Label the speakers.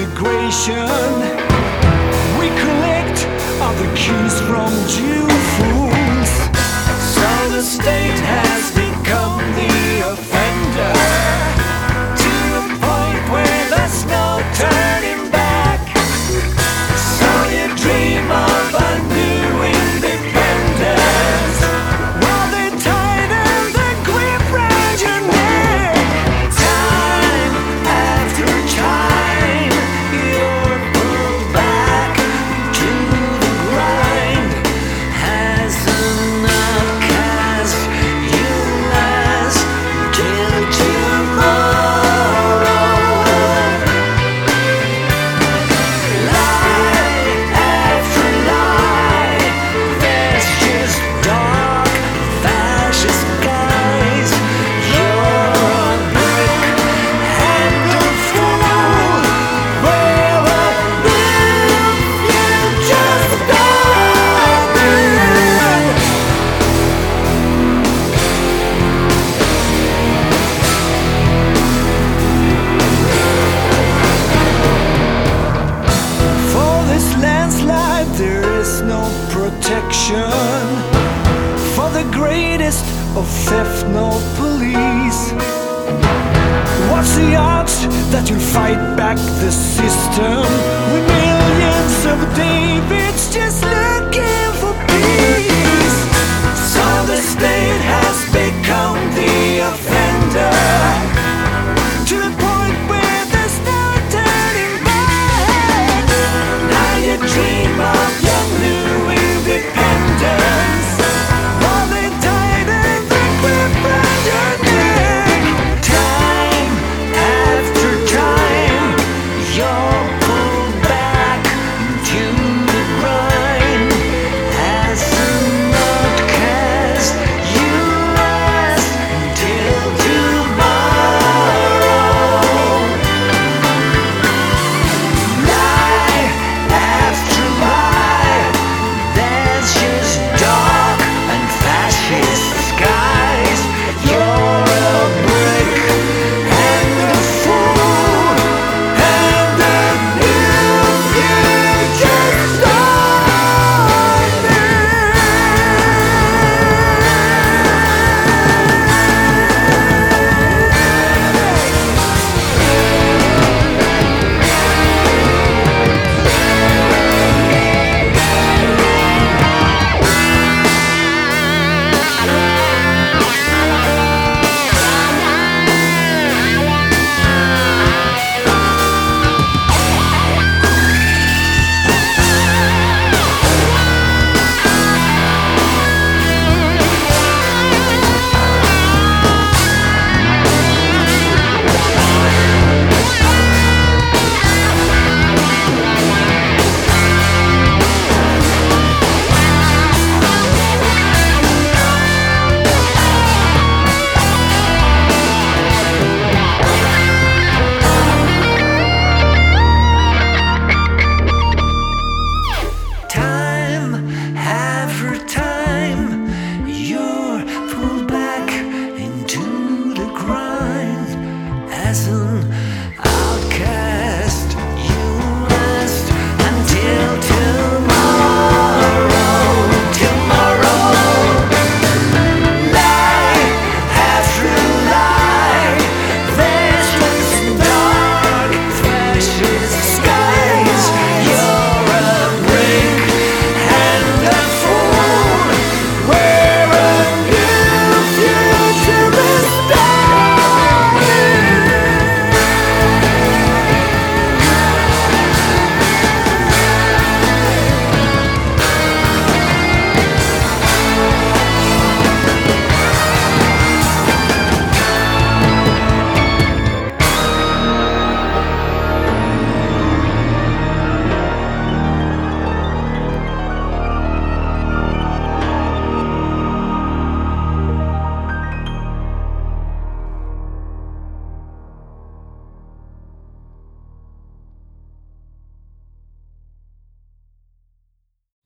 Speaker 1: integration. We collect all the keys from Jew fools. So the state has become the offender, to a point where there's no turning back. So you dream of a new independence, while they tighten the grip round your neck. Time after time, you're pulled back to the grind. Has enough cast you last till tomorrow. Lie after lie, there's just dark fascist guys. You're a brick and a fool. Where will you just go? For this landslide there is no protection. For the greatest of theft, no police. What's the odds that you'll fight back the system, with millions of Davids just looking for peace?